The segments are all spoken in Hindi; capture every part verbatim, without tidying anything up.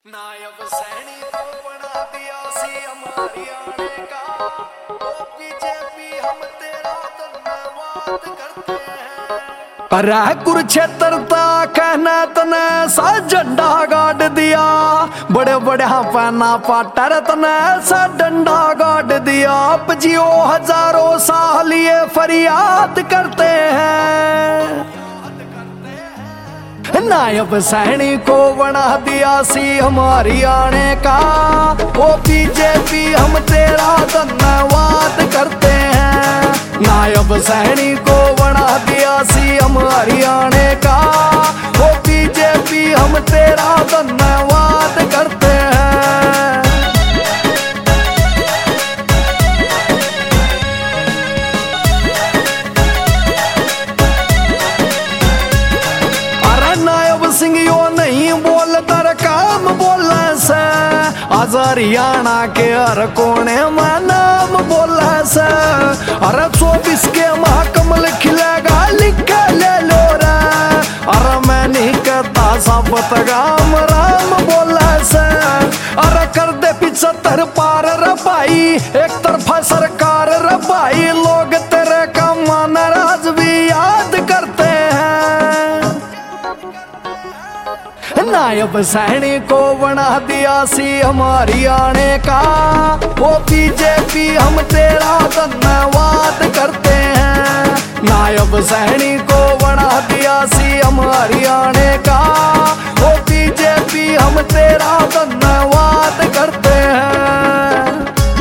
नायब सैनी को बना दिया सी हमारी आने का। ओ बीजेपी हम तेरा धन्यवाद करते हैं। अरे कुरुक्षेत्र ता कहना तने सा झंडा गाड़ दिया, बड़े बड़े पहना पाटर तने सा डंडा गाड़ दिया। अब जियो हजारों साल ये फरियाद करते हैं। नायब सैनी को बना दिया सी हमारी आने का। ओ बीजेपी हम तेरा धन्यवाद करते हैं। नायब सैनी को बना दिया सी हमारी आने का। ओ बीजेपी हम तेरा धन्यवाद करते हैं। सिंह यो नहीं बोल तर काम बोले से, आज हरियाणा के हर कोने में नाम बोले से। अरे चौबीस के महाकमल खिलेगा लिख ले लो रे। अरे मैं नहीं कहता सब गाम राम बोले से। अरे कर दे पिछहत्तर पार रे भाई, एक तरफा सरकार रे भाई। लोग तेरे का मान राज भी याद करते हैं। नायब सैनी को बना दिया सी हमारी आने का। वो बीजेपी हम तेरा धन्यवाद करते हैं। नायब सैनी को बना दिया सी हमारी आने का। वो बीजेपी हम तेरा धन्यवाद करते हैं।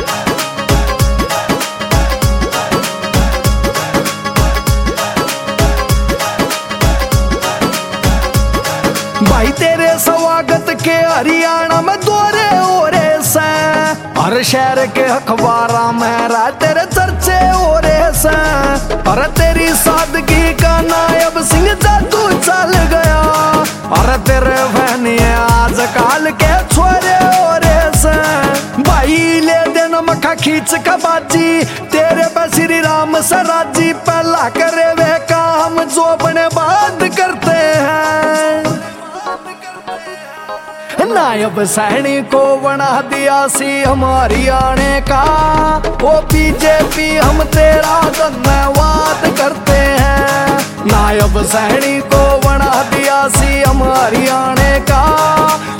भाई तेरे स्वागत के हरियाणा में दौरे हो रहे से। हर शहर के अखबार में रहा तेरे चर्चे हो रहे से। अरे तेरी सादगी का नायब सिंह जादू चल गया। अरे तेरे बहनिए आज काल के छोरे हो रहे से। भाई ले देना मखा खींच का बाजी, तेरे पे श्री राम सराजी। पहला करे वे काम जो बने बाद करते हैं। नायब सैनी को बना दिया सी हमारी आने का। ओ बीजेपी हम तेरा धन्यवाद करते हैं। नायब सैनी को बना दिया सी हमारी आने का।